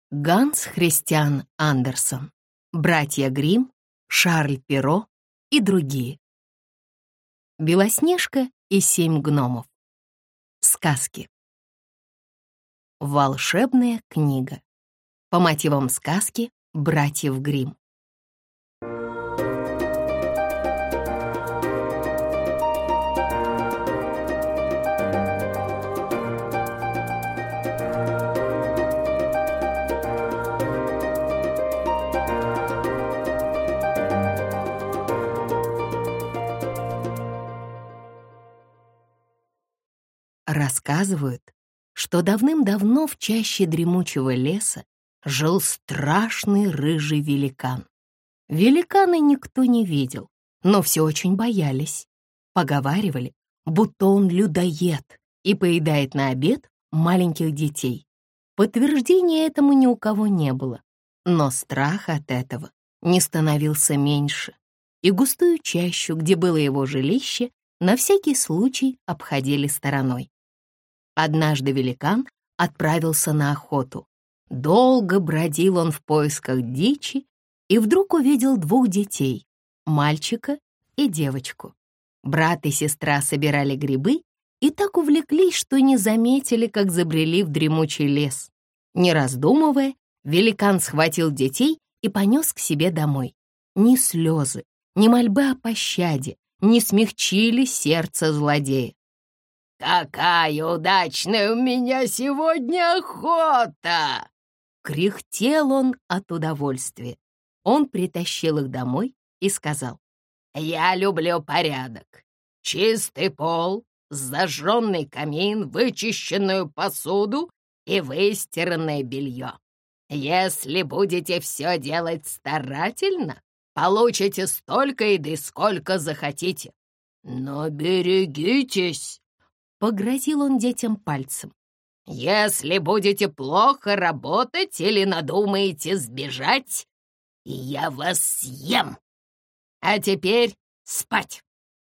Ганс Христиан Андерсен, братья Гримм, Шарль Перро и другие. Белоснежка и 7 гномов. Сказки. Волшебная книга. По мотивам сказки братьев Гримм. Рассказывают, что давным-давно в чаще дремучего леса жил страшный рыжий великан. Великана никто не видел, но все очень боялись. Поговаривали, будто он людоед и поедает на обед маленьких детей. Подтверждения этому ни у кого не было, но страх от этого не становился меньше, и густую чащу, где было его жилище, на всякий случай обходили стороной. Однажды великан отправился на охоту. Долго бродил он в поисках дичи и вдруг увидел 2 детей — мальчика и девочку. Брат и сестра собирали грибы и так увлеклись, что не заметили, как забрели в дремучий лес. Не раздумывая, великан схватил детей и понес к себе домой. Ни слезы, ни мольбы о пощаде не смягчили сердце злодея. «Какая удачная у меня сегодня охота!» Кряхтел он от удовольствия. Он притащил их домой и сказал: «Я люблю порядок. Чистый пол, зажженный камин, вычищенную посуду и выстиранное белье. Если будете все делать старательно, получите столько еды, сколько захотите. Но берегитесь!» Погрозил он детям пальцем. «Если будете плохо работать или надумаете сбежать, я вас съем. А теперь спать!»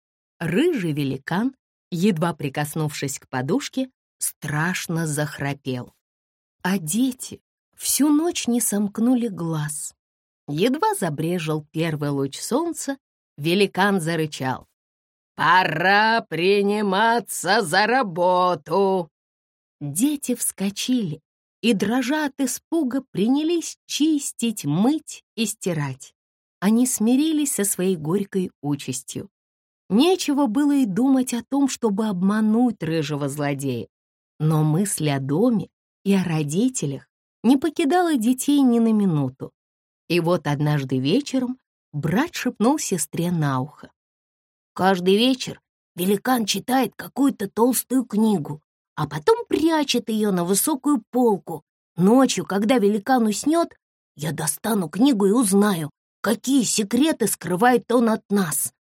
Рыжий великан, едва прикоснувшись к подушке, страшно захрапел. А дети всю ночь не сомкнули глаз. Едва забрезжил первый луч солнца, великан зарычал: «Пора приниматься за работу!» Дети вскочили и, дрожа от испуга, принялись чистить, мыть и стирать. Они смирились со своей горькой участью. Нечего было и думать о том, чтобы обмануть рыжего злодея. Но мысль о доме и о родителях не покидала детей ни на минуту. И вот однажды вечером брат шепнул сестре на ухо: «Каждый вечер великан читает какую-то толстую книгу, а потом прячет ее на высокую полку. Ночью, когда великан уснет, я достану книгу и узнаю, какие секреты скрывает он от нас.